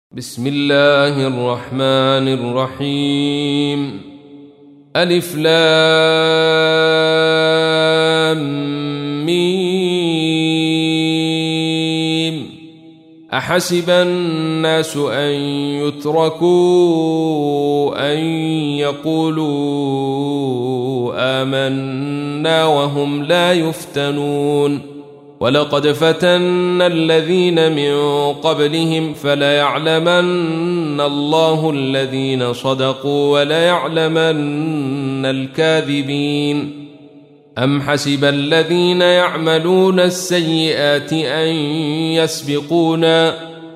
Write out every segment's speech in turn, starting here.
بسم الله الرحمن الرحيم. ألف لام ميم. أحسب الناس أن يتركوا أن يقولوا آمنا وهم لا يفتنون. ولقد فتنا الذين من قبلهم فليعلمن الله الذين صدقوا وليعلمن الكاذبين. أم حسب الذين يعملون السيئات أن يسبقونا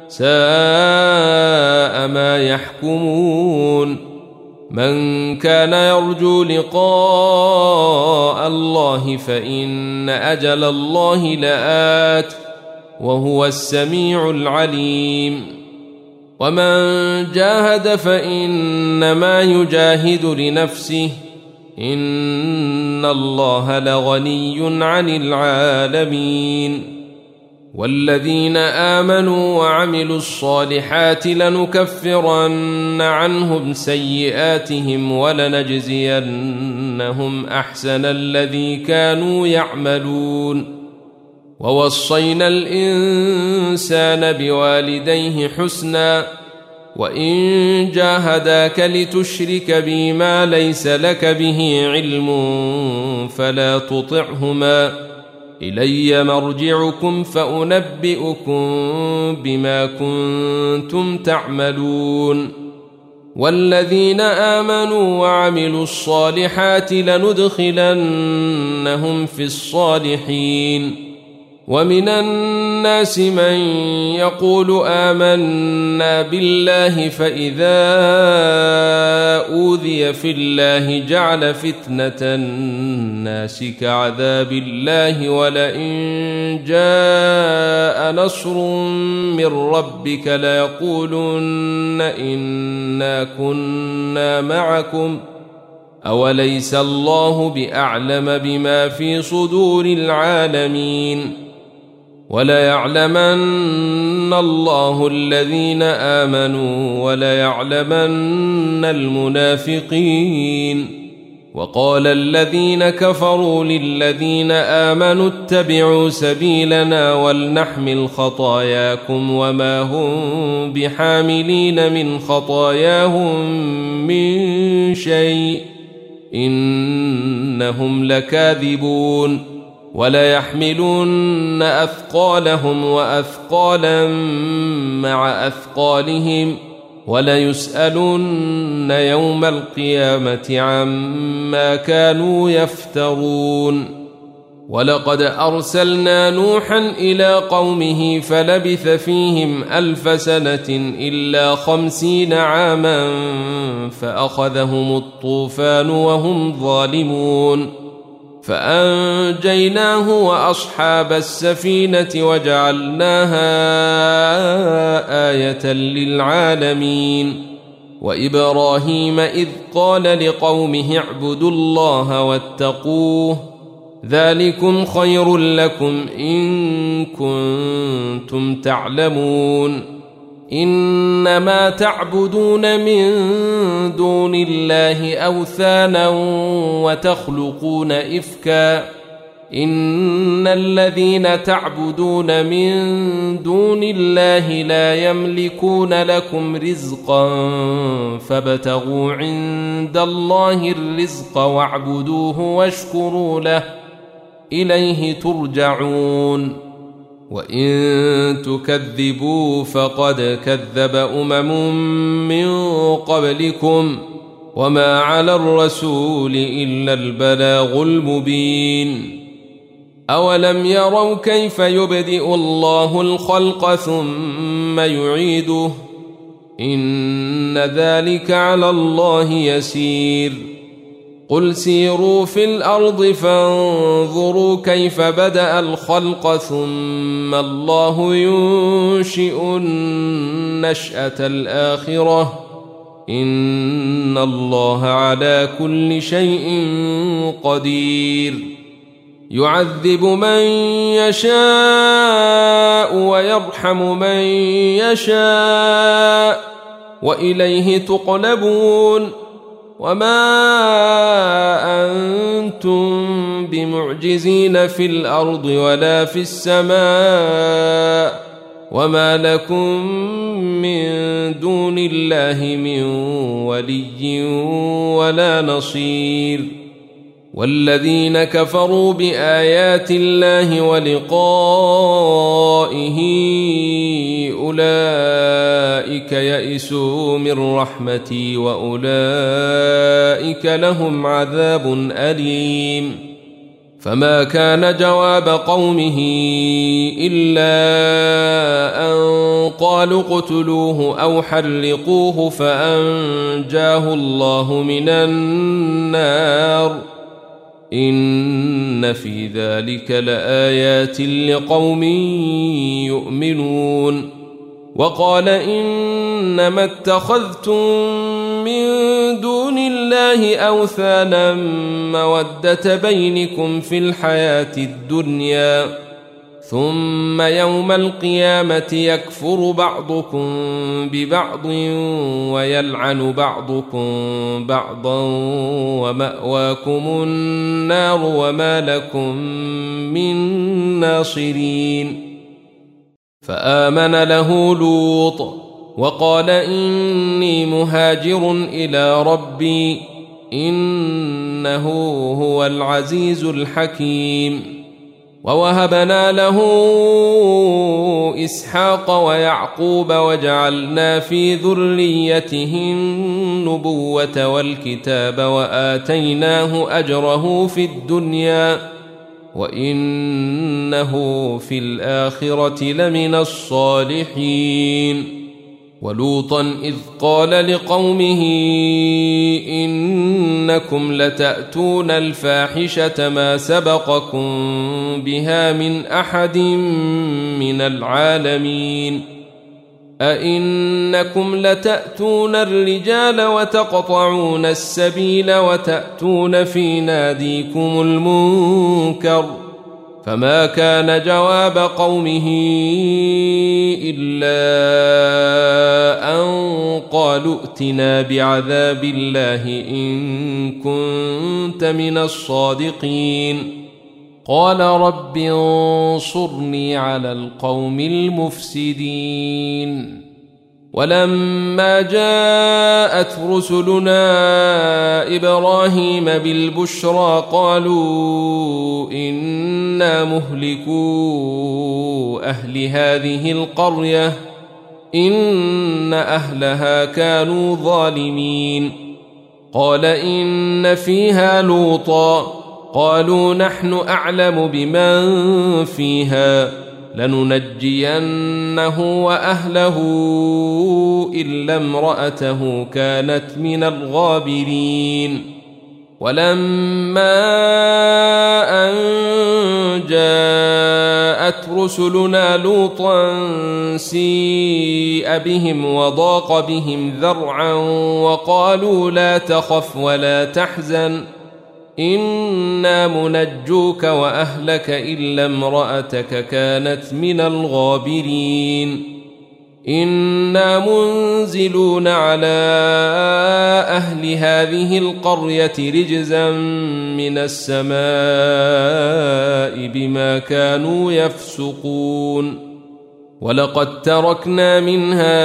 ساء ما يحكمون. من كان يرجو لقاء الله فإن أجل الله لآت وهو السميع العليم. ومن جاهد فإنما يجاهد لنفسه إن الله لغني عن العالمين. والذين آمنوا وعملوا الصالحات لنكفرن عنهم سيئاتهم ولنجزينهم أحسن الذي كانوا يعملون. ووصينا الإنسان بوالديه حسنا وإن جاهداك لتشرك بي ما ليس لك به علم فلا تطعهما إلي مرجعكم فأنبئكم بما كنتم تعملون. والذين آمنوا وعملوا الصالحات لندخلنهم في الصالحين. ومن الناس من يقول آمنا بالله فإذا أوذي في الله جعل فتنة الناس كعذاب الله ولئن جاء نصر من ربك ليقولن إنا كنا معكم أوليس الله بأعلم بما في صدور العالمين. وليعلمن الله الذين آمنوا وليعلمن المنافقين. وقال الذين كفروا للذين آمنوا اتبعوا سبيلنا ولنحمل خطاياكم وما هم بحاملين من خطاياهم من شيء إنهم لكاذبون. وليحملن أثقالهم وأثقالا مع أثقالهم وليسألن يوم القيامة عما كانوا يفترون. ولقد أرسلنا نوحا إلى قومه فلبث فيهم 1000 سنة إلا 50 عاما فأخذهم الطوفان وهم ظالمون. فأنجيناه وأصحاب السفينة وجعلناها آية للعالمين. وإبراهيم إذ قال لقومه اعبدوا الله واتقوه ذلكم خير لكم إن كنتم تعلمون. إنما تعبدون من دون الله أوثانا وتخلقون إفكا إن الذين تعبدون من دون الله لا يملكون لكم رزقا فابتغوا عند الله الرزق واعبدوه واشكروا له إليه ترجعون. وإن تكذبوا فقد كذب من قبلكم وما على الرسول إلا البلاغ المبين. أولم يروا كيف يبدئ الله الخلق ثم يعيده إن ذلك على الله يسير. قل سيروا في الأرض فانظروا كيف بدأ الخلق ثم الله ينشئ النشأة الآخرة إن الله على كل شيء قدير. يعذب من يشاء ويرحم من يشاء وإليه تقلبون وما أنتم بمعجزين في الأرض ولا في السماء وما لكم من دون الله من ولي ولا نصير والذين كفروا بآيات الله ولقائه أولئك يئسوا من رحمتي وأولئك لهم عذاب أليم فما كان جواب قومه إلا أن قالوا اقتلوه أو حرقوه فأنجاه الله من النار إن في ذلك لآيات لقوم يؤمنون وقال إنما اتخذتم من دون الله أوثانا مودة بينكم في الحياة الدنيا ثم يوم القيامة يكفر بعضكم ببعض ويلعن بعضكم بعضا ومأواكم النار وما لكم من ناصرين فآمن له لوط وقال إني مهاجر إلى ربي إنه هو العزيز الحكيم ووهبنا له إسحاق ويعقوب وجعلنا في ذريته النبوة والكتاب وآتيناه أجره في الدنيا وإنه في الآخرة لمن الصالحين ولوطا إذ قال لقومه إنكم لتأتون الفاحشة ما سبقكم بها من أحد من العالمين أئنكم لتأتون الرجال وتقطعون السبيل وتأتون في ناديكم المنكر فما كان جواب قومه إلا أن قالوا ائتنا بعذاب الله إن كنت من الصادقين قال رب انصرني على القوم المفسدين ولما جاءت رسلنا إبراهيم بالبشرى قالوا إنا مهلكو أهل هذه القرية إن أهلها كانوا ظالمين قال إن فيها لوطا قالوا نحن أعلم بمن فيها لننجينه وأهله إلا امرأته كانت من الغابرين ولما أن جاءت رسلنا لوطا سيء بهم وضاق بهم ذرعا وقالوا لا تخف ولا تحزن إنا منجوك وأهلك إلا امرأتك كانت من الغابرين إنا منزلون على أهل هذه القرية رجزا من السماء بما كانوا يفسقون ولقد تركنا منها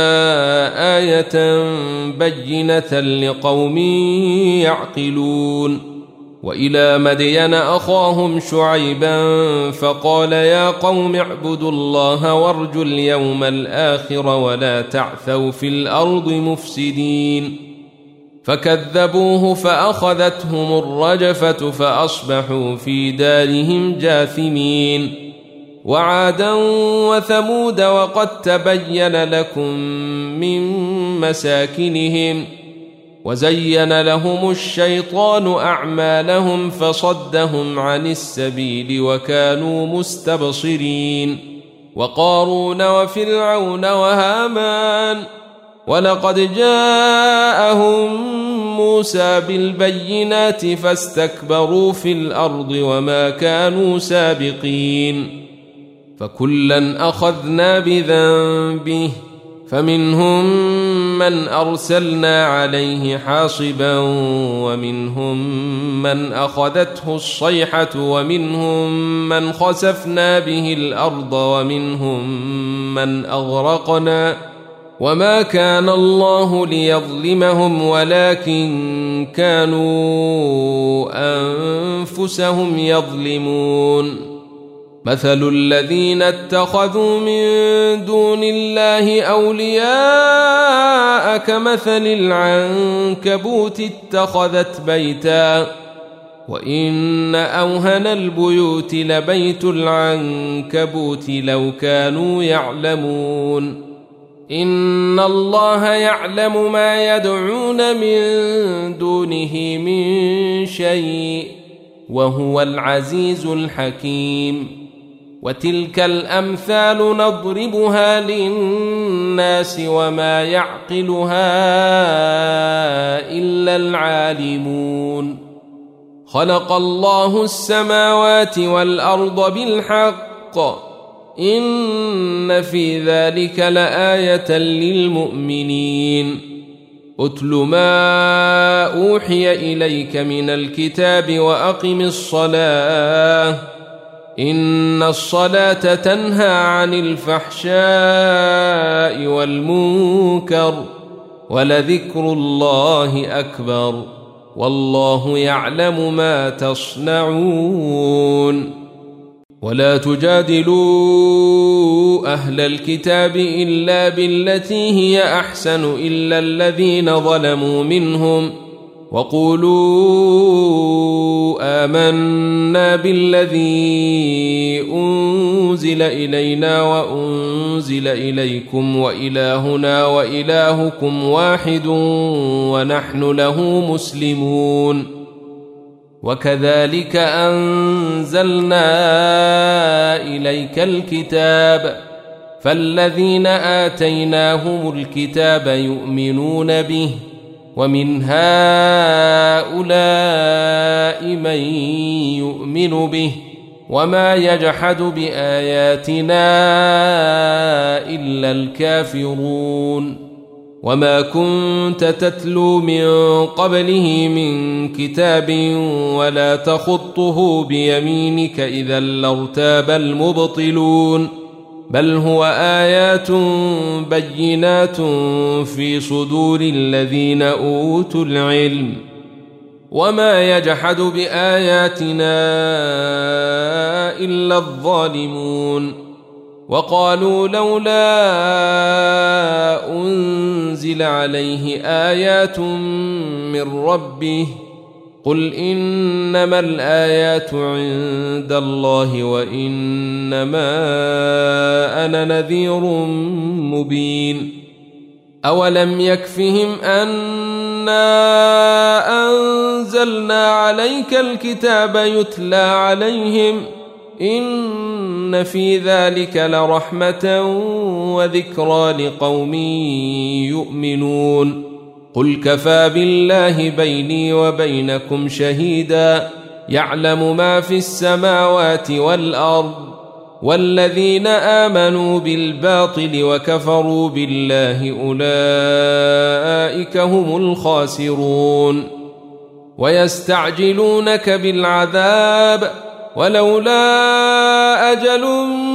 آية بينة لقوم يعقلون وإلى مدين أخاهم شعيبا فقال يا قوم اعبدوا الله وارجوا اليوم الآخر ولا تعثوا في الأرض مفسدين فكذبوه فأخذتهم الرجفة فأصبحوا في دارهم جاثمين وعادا وثمود وقد تبين لكم من مساكنهم وزين لهم الشيطان أعمالهم فصدهم عن السبيل وكانوا مستبصرين وقارون وفرعون وهامان ولقد جاءهم موسى بالبينات فاستكبروا في الأرض وما كانوا سابقين فكلا أخذنا بذنبه فمنهم من أرسلنا عليه حاصبا ومنهم من أخذته الصيحة ومنهم من خسفنا به الأرض ومنهم من أغرقنا وما كان الله ليظلمهم ولكن كانوا أنفسهم يظلمون مثل الذين اتخذوا من دون الله أولياء كمثل العنكبوت اتخذت بيتا وإن أوهن البيوت لبيت العنكبوت لو كانوا يعلمون إن الله يعلم ما يدعون من دونه من شيء وهو العزيز الحكيم وتلك الأمثال نضربها للناس وما يعقلها إلا العالمون خلق الله السماوات والأرض بالحق إن في ذلك لآية للمؤمنين أتل ما أوحي إليك من الكتاب وأقم الصلاة إن الصلاة تنهى عن الفحشاء والمنكر ولذكر الله أكبر والله يعلم ما تصنعون ولا تجادلوا أهل الكتاب إلا بالتي هي أحسن إلا الذين ظلموا منهم وقولوا آمنا بالذي أنزل إلينا وأنزل إليكم وإلهنا وإلهكم واحد ونحن له مسلمون وكذلك أنزلنا إليك الكتاب فالذين آتيناهم الكتاب يؤمنون به ومن هؤلاء من يؤمن به وما يجحد بآياتنا إلا الكافرون وما كنت تتلو من قبله من كتاب ولا تخطه بيمينك إذا لارتاب المبطلون بل هو آيات بينات في صدور الذين أوتوا العلم وما يجحد بآياتنا إلا الظالمون وقالوا لولا أنزل عليه آيات من ربه قل إنما الآيات عند الله وإنما أنا نذير مبين أولم يكفهم أننا أنزلنا عليك الكتاب يتلى عليهم إن في ذلك لرحمة وذكرى لقوم يؤمنون قل كفى بالله بيني وبينكم شهيدا يعلم ما في السماوات والأرض والذين آمنوا بالباطل وكفروا بالله أولئك هم الخاسرون ويستعجلونك بالعذاب ولولا أجل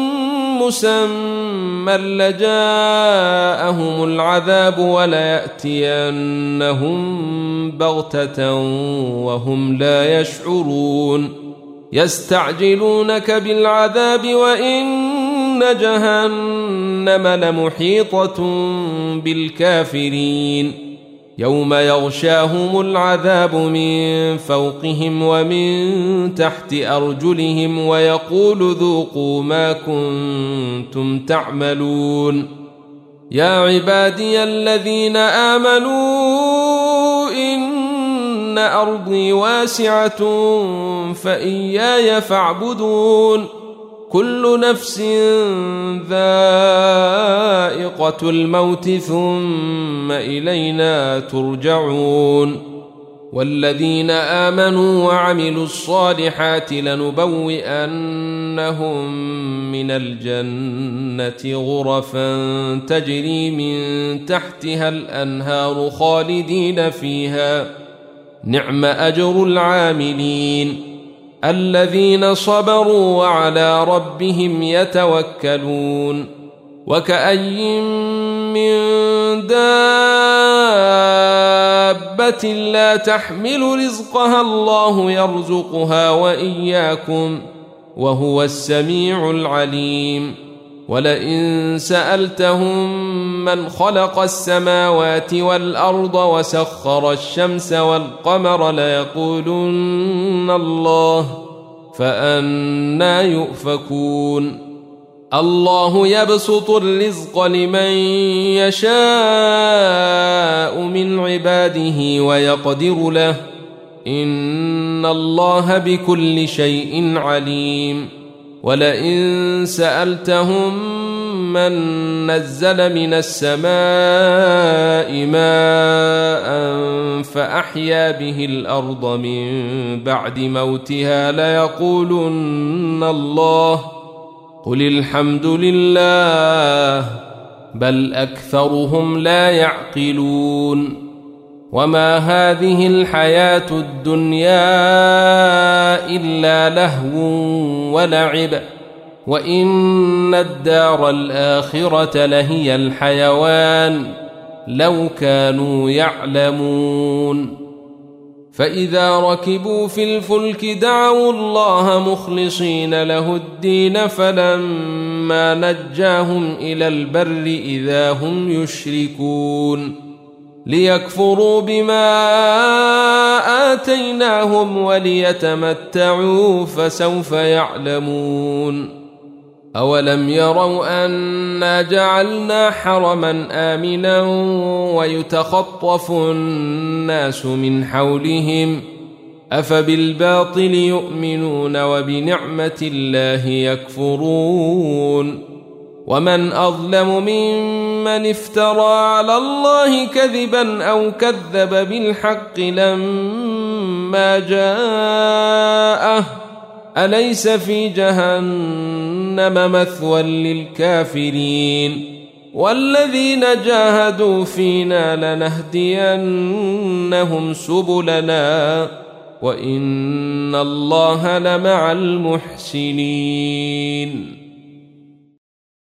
مسمى لجاءهم العذاب وليأتينهم بغتة وهم لا يشعرون يستعجلونك بالعذاب وإن جهنم لمحيطة بالكافرين يوم يغشاهم العذاب من فوقهم ومن تحت أرجلهم ويقول ذوقوا ما كنتم تعملون يا عبادي الذين آمنوا إن أرضي واسعة فإياي فاعبدون كل نفس ذائقة الموت ثم إلينا ترجعون والذين آمنوا وعملوا الصالحات لنبوئنهم من الجنة غرفا تجري من تحتها الأنهار خالدين فيها نعم أجر العاملين الذين صبروا وعلى ربهم يتوكلون وكأي من دابة لا تحمل رزقها الله يرزقها وإياكم وهو السميع العليم ولئن سألتهم من خلق السماوات والأرض وسخر الشمس والقمر ليقولن الله فأنى يؤفكون الله يبسط الرزق لمن يشاء من عباده ويقدر له إن الله بكل شيء عليم ولئن سألتهم من نزل من السماء ماء فأحيا به الأرض من بعد موتها ليقولن الله قل الحمد لله بل أكثرهم لا يعقلون وما هذه الحياة الدنيا إلا لهو ولعب وإن الدار الآخرة لهي الحيوان لو كانوا يعلمون فإذا ركبوا في الفلك دعوا الله مخلصين له الدين فلما نجاهم إلى البر إذا هم يشركون ليكفروا بما آتيناهم وليتمتعوا فسوف يعلمون أولم يروا أنا جعلنا حرما آمنا ويتخطف الناس من حولهم أفبالباطل يؤمنون وبنعمة الله يكفرون ومن أظلم ممن افترى على الله كذبا أو كذب بالحق لما جاءه أليس في جهنم مثوى للكافرين والذين جاهدوا فينا لنهدينهم سبلنا وإن الله لمع المحسنين